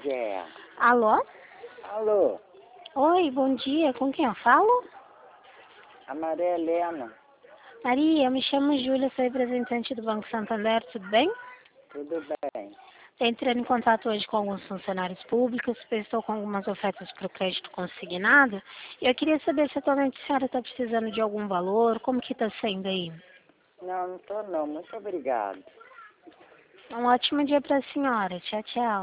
é? Alô? Alô, Oi, bom dia. Com quem eu falo? a Maria Helena, Maria, eu me chamo Júlia, sou representante do Banco Santander, tudo bem? tudo bem? Estou entrando em contato hoje com alguns funcionários públicos, pois estou com algumas ofertas para o crédito consignado. E eu queria saber se atualmente a senhora está precisando de algum valor, como que está sendo aí? Não, não tô não, muito obrigado. Um ótimo dia para a senhora. Tchau, tchau.